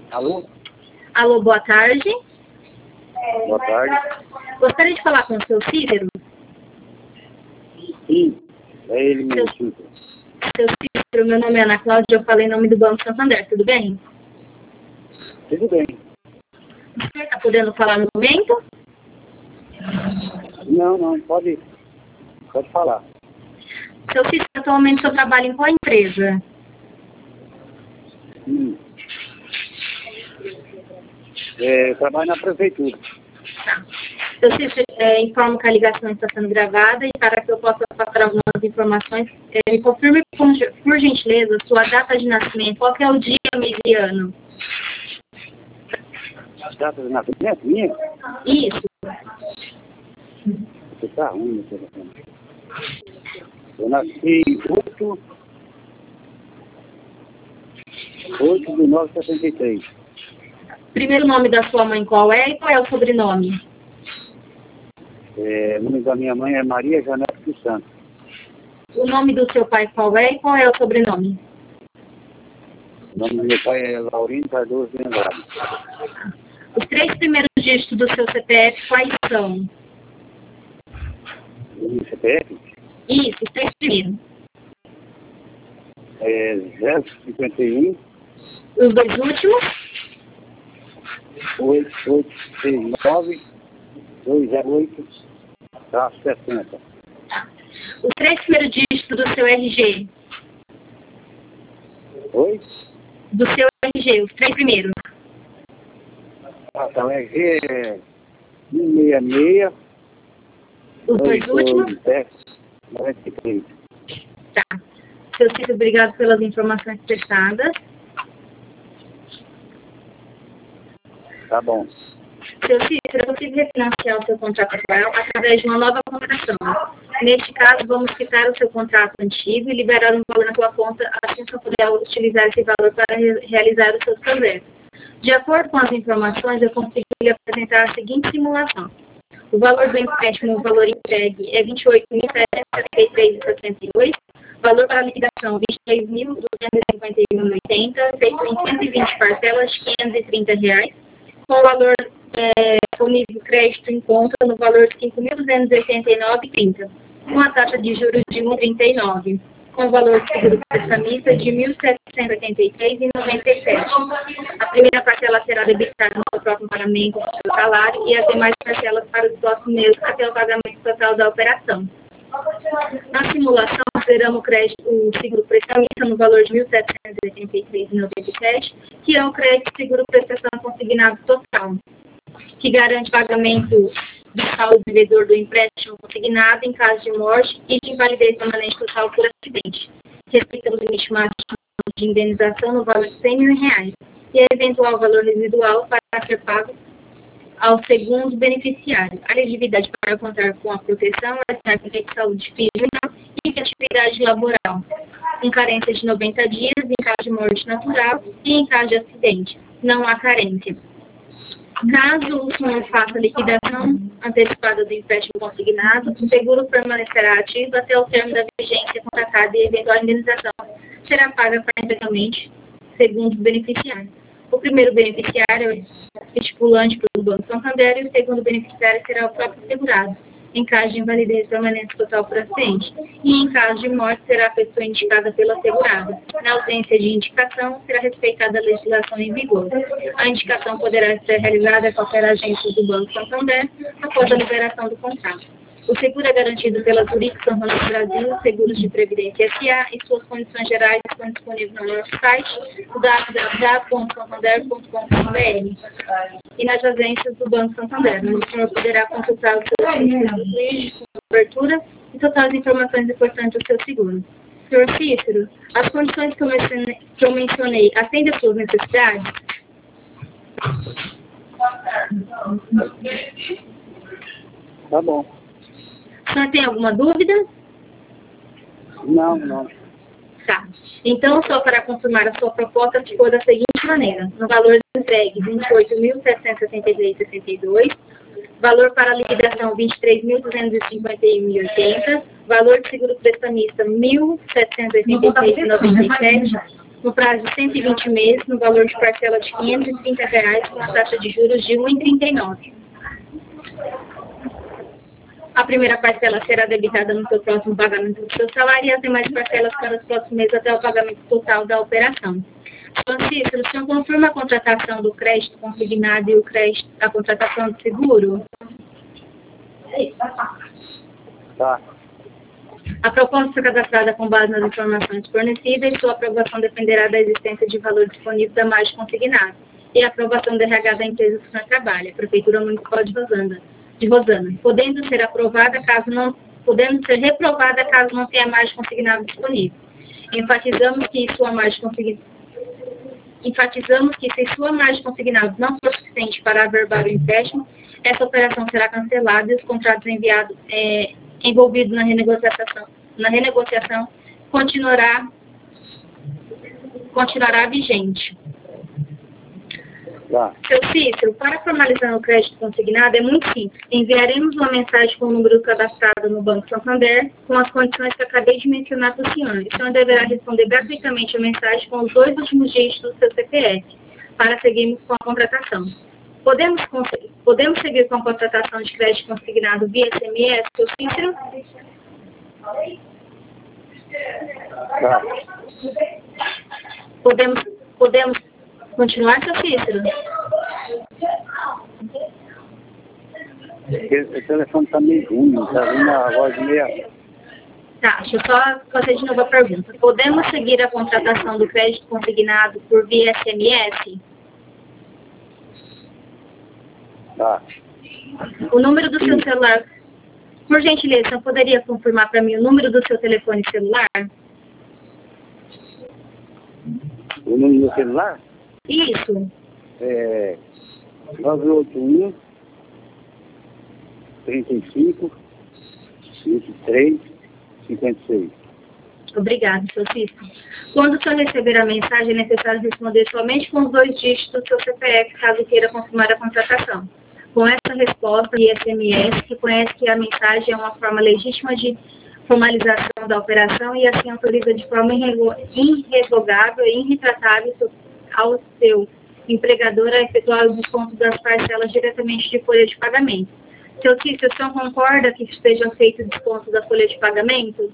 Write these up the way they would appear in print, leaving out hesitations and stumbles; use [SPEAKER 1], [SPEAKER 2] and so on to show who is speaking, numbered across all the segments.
[SPEAKER 1] Alô?
[SPEAKER 2] Alô, boa tarde.
[SPEAKER 1] Boa tarde.
[SPEAKER 2] Gostaria de falar com o seu Cícero.
[SPEAKER 1] Sim, é ele mesmo.
[SPEAKER 2] Seu Cícero, meu nome é Ana Cláudia, eu falei em nome do Banco Santander, tudo bem?
[SPEAKER 1] Tudo bem.
[SPEAKER 2] Você está podendo falar no momento?
[SPEAKER 1] Não, pode falar.
[SPEAKER 2] Seu Cícero, atualmente o senhor trabalha em qual empresa?
[SPEAKER 1] Eu trabalho na prefeitura.
[SPEAKER 2] Tá. Seu Cícero, informo que a ligação está sendo gravada e para que eu possa passar algumas informações, me confirme, por gentileza, sua data de nascimento, qual que é o dia, mês e ano?
[SPEAKER 1] Data de nascimento minha?
[SPEAKER 2] Isso.
[SPEAKER 1] Você tá ruim no telefone. Eu nasci 8/9/73.
[SPEAKER 2] Primeiro nome da sua mãe qual é e qual é o sobrenome?
[SPEAKER 1] O nome da minha mãe é Maria Janete dos Santos.
[SPEAKER 2] O nome do seu pai qual é e qual é o sobrenome?
[SPEAKER 1] O nome do meu pai é Laurindo Cardoso de Andrade.
[SPEAKER 2] Os 3 primeiros dígitos do seu CPF quais são?
[SPEAKER 1] O meu CPF
[SPEAKER 2] Isso, os 3 primeiros.
[SPEAKER 1] é 051
[SPEAKER 2] Os 2 últimos?
[SPEAKER 1] 8869 208 60.
[SPEAKER 2] Os 3 primeiros dígitos do seu RG?
[SPEAKER 1] Oi?
[SPEAKER 2] Do seu RG, os 3 primeiros.
[SPEAKER 1] Então é G 166
[SPEAKER 2] Os 2 últimos?
[SPEAKER 1] 93.
[SPEAKER 2] Tá. Seu Cícero, obrigado pelas informações prestadas.
[SPEAKER 1] Tá bom.
[SPEAKER 2] Seu Cícero, é possível refinanciar o seu contrato atual através de uma nova contratação. Neste caso, vamos quitar o seu contrato antigo e liberar um valor na sua conta, assim você poderá utilizar esse valor para realizar os seus projetos. De acordo com as informações, eu consegui lhe apresentar a seguinte simulação. O valor do empréstimo, o valor entregue é R$ 28.773,62. Valor para liquidação, R$ 23.251,80, feito em 120 parcelas de R$ 530, com o valor disponível crédito em conta no valor de R$ 5.289,30, com a taxa de juros de 1,39, com o valor de seguro prestamista de R$ 1.783,97. A primeira parcela será debitada no seu próximo pagamento do seu salário e as demais parcelas para os próximos meses até o pagamento total da operação. Na simulação, consideramos o seguro prestamista no valor de R$ 1.783,97, que é o crédito seguro prestação consignado total, que garante pagamento do saldo devedor do empréstimo consignado em caso de morte e de invalidez permanente total por acidente, respeitando o limite máximo de indenização no valor de R$ 100.000 e a eventual valor residual para ser pago ao segundo beneficiário. A elegibilidade para contar com a proteção é de saúde física e de atividade laboral, com carência de 90 dias em caso de morte natural e em caso de acidente. Não há carência. Caso o senhor faça a liquidação antecipada do empréstimo consignado, o seguro permanecerá ativo até o término da vigência contratada e eventual indenização será paga integralmente segundo o beneficiário. O primeiro beneficiário é o estipulante pelo Banco Santander e o segundo beneficiário será o próprio segurado, em caso de invalidez permanente total por acidente, e em caso de morte será a pessoa indicada pela segurada. Na ausência de indicação, será respeitada a legislação em vigor. A indicação poderá ser realizada a qualquer agente do Banco Santander após a liberação do contrato. O seguro é garantido pela Zurich Santander Brasil, Seguros de Previdência S.A. e suas condições gerais estão disponíveis no nosso site, www.santander.com.br, e nas agências do Banco Santander. O senhor poderá consultar os seus serviços de cobertura e todas as informações importantes do seu seguro. Senhor Cícero, as condições que eu mencionei atendem às suas necessidades?
[SPEAKER 1] Tá bom.
[SPEAKER 2] O senhor tem alguma dúvida?
[SPEAKER 1] Não.
[SPEAKER 2] Tá. Então, só para confirmar a sua proposta, ficou da seguinte maneira. No valor entregue, R$ 28.773,62. Valor para liquidação, R$ 23.251,80. Valor de seguro prestamista, R$ 1.786,97. no prazo de 120 meses, no valor de parcela de R$ 530, com a taxa de juros de 1,39. A primeira parcela será debitada no seu próximo pagamento do seu salário e as demais parcelas para os próximos meses até o pagamento total da operação. Cícero, o senhor confirma a contratação do crédito consignado e a contratação do seguro?
[SPEAKER 1] Tá.
[SPEAKER 2] A proposta foi cadastrada com base nas informações fornecidas e sua aprovação dependerá da existência de valor disponível da margem consignada e a aprovação do RH da empresa que o senhor trabalha, Prefeitura Municipal de Rosana, podendo ser reprovada caso não tenha margem consignada disponível. Enfatizamos que se sua margem consignada não for suficiente para averbar o empréstimo, essa operação será cancelada e os contratos envolvidos na renegociação continuará vigente.
[SPEAKER 1] Tá.
[SPEAKER 2] Seu Cícero, para formalizar o crédito consignado é muito simples. Enviaremos uma mensagem com o número cadastrado no Banco Santander com as condições que acabei de mencionar para o senhor. O senhor deverá responder gratuitamente a mensagem com os 2 últimos dígitos do seu CPF para seguirmos com a contratação. Podemos seguir com a contratação de crédito consignado via SMS, seu Cícero?
[SPEAKER 1] Tá.
[SPEAKER 2] Podemos continuar, seu Cícero?
[SPEAKER 1] O telefone está meio ruim, está vindo a voz meia...
[SPEAKER 2] Tá, deixa eu só fazer de novo a pergunta. Podemos seguir a contratação do crédito consignado por via SMS?
[SPEAKER 1] Tá.
[SPEAKER 2] O número do seu celular... Por gentileza, você poderia confirmar para mim o número do seu telefone celular?
[SPEAKER 1] O número do celular?
[SPEAKER 2] Isso.
[SPEAKER 1] É 981 35 23 56.
[SPEAKER 2] Obrigada, seu Cícero. Quando o senhor receber a mensagem, é necessário responder somente com os 2 dígitos do seu CPF, caso queira confirmar a contratação. Com essa resposta e SMS, reconhece que a mensagem é uma forma legítima de formalização da operação e assim autoriza de forma irrevogável e irretratável ao seu empregador a efetuar o desconto das parcelas diretamente de folha de pagamento. Seu Cícero, o senhor concorda que seja feito o desconto da folha de pagamento?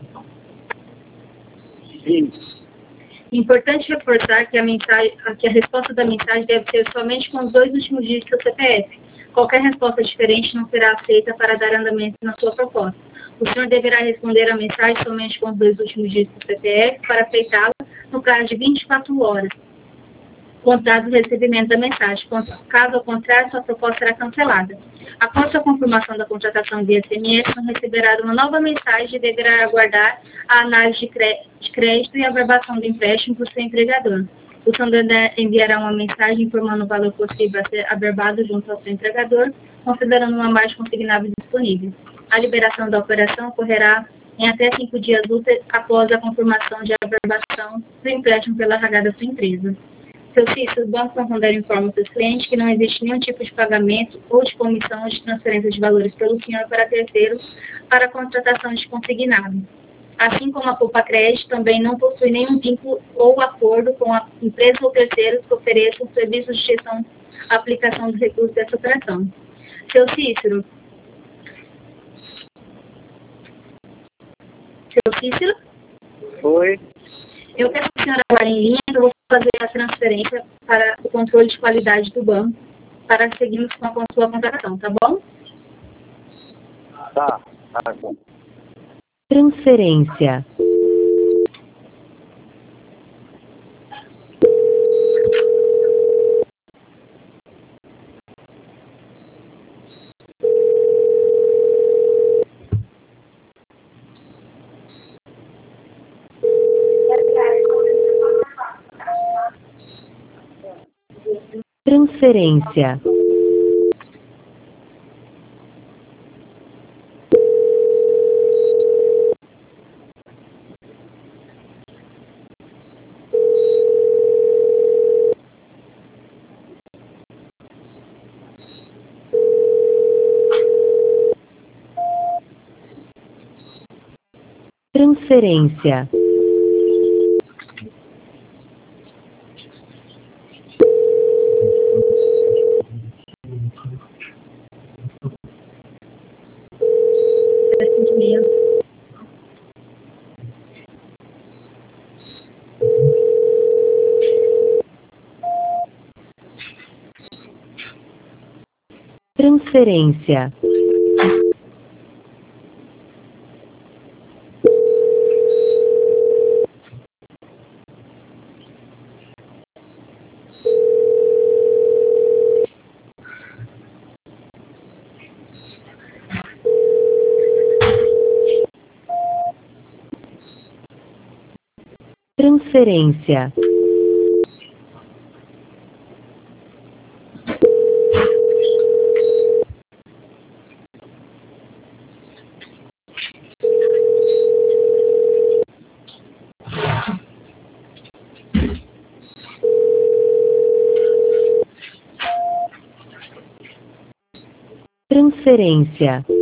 [SPEAKER 1] Sim.
[SPEAKER 2] Importante reforçar que a resposta da mensagem deve ser somente com os 2 últimos dígitos do CPF. Qualquer resposta diferente não será aceita para dar andamento na sua proposta. O senhor deverá responder a mensagem somente com os 2 últimos dígitos do CPF para aceitá-la no prazo de 24 horas, contado o recebimento da mensagem. Caso ao contrário, sua proposta será cancelada. Após a confirmação da contratação via SMS, não receberá uma nova mensagem e deverá aguardar a análise de crédito e a averbação do empréstimo por seu empregador. O Santander enviará uma mensagem informando o valor possível a ser averbado junto ao seu empregador, considerando uma margem consignável disponível. A liberação da operação ocorrerá em até 5 dias úteis após a confirmação de averbação do empréstimo pela RH da sua empresa. Seu Cícero, o Banco Santander informa os seus clientes que não existe nenhum tipo de pagamento ou de comissão ou de transferência de valores pelo senhor para terceiros para a contratação de consignado. Assim como a Poupa Crédito também não possui nenhum vínculo ou acordo com a empresa ou terceiros que ofereçam serviços de gestão à aplicação dos recursos dessa operação. Seu Cícero? Seu Cícero?
[SPEAKER 1] Oi.
[SPEAKER 2] Eu peço que a senhora vá em linha, eu vou fazer a transferência para o controle de qualidade do banco, para seguirmos com a sua contratação, tá bom?
[SPEAKER 1] Tá bom.
[SPEAKER 3] Transferência. Transferência. Transferência. Transferência. Transferência. Transferência.